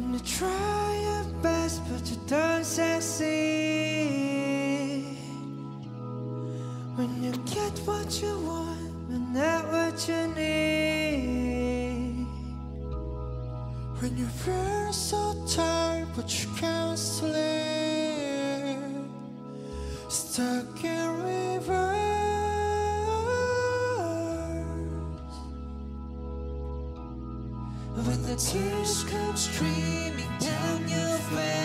When you try your best but you don't succeed, when you get what you want but not what you need, when you feel so tired but you can't sleep, stuck in reverse, when the tears come streaming down your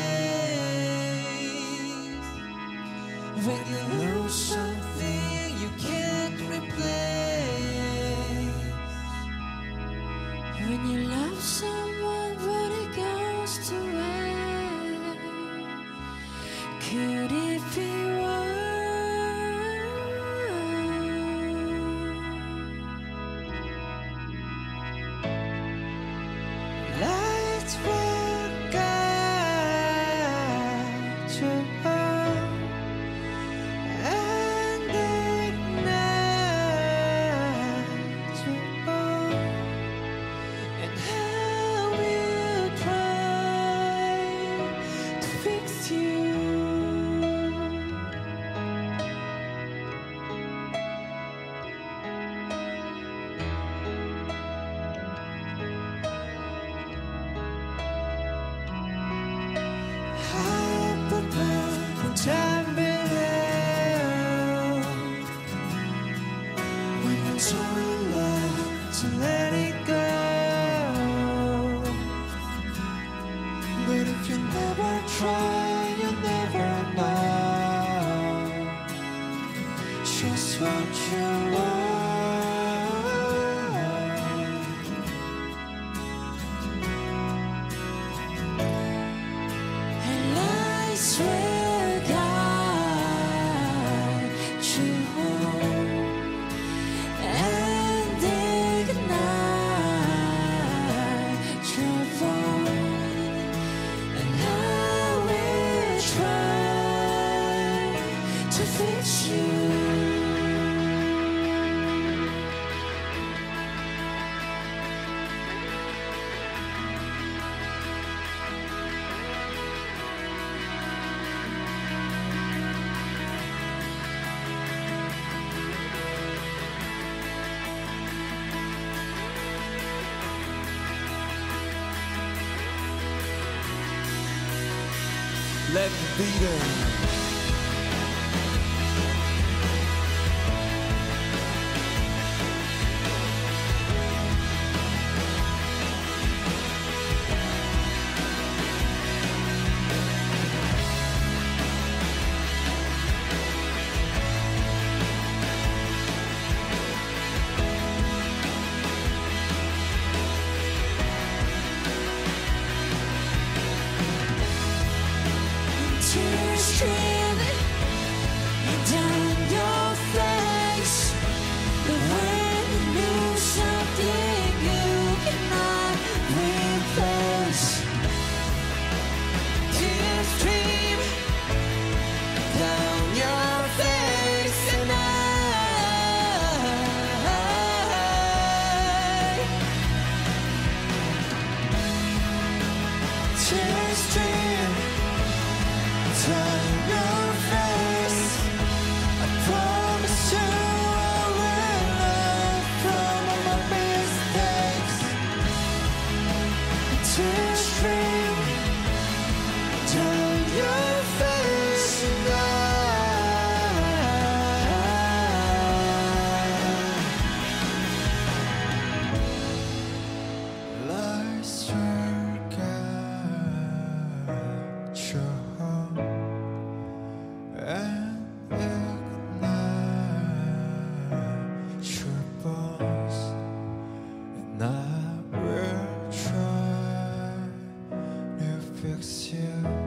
face, when you lose something you can't replace, when you love someone but it goes to waste, could it be worse? Lights will guide you home and ignite you home, and how we'll try to fix you. Up above and down below, when you're trying love to let it go, but if you never try, you never know just what you want. And lights will guide you home and ignite your phone, and I will try to fix you. Let me be there. Tears streaming down your face, but when you lose something you cannot replace, tears stream down your face, and tears stream down your face. I promise you I will learn from all my mistakes. Tears stream down your face, and lights will guide you home and ignite your bones, and I will try to fix you.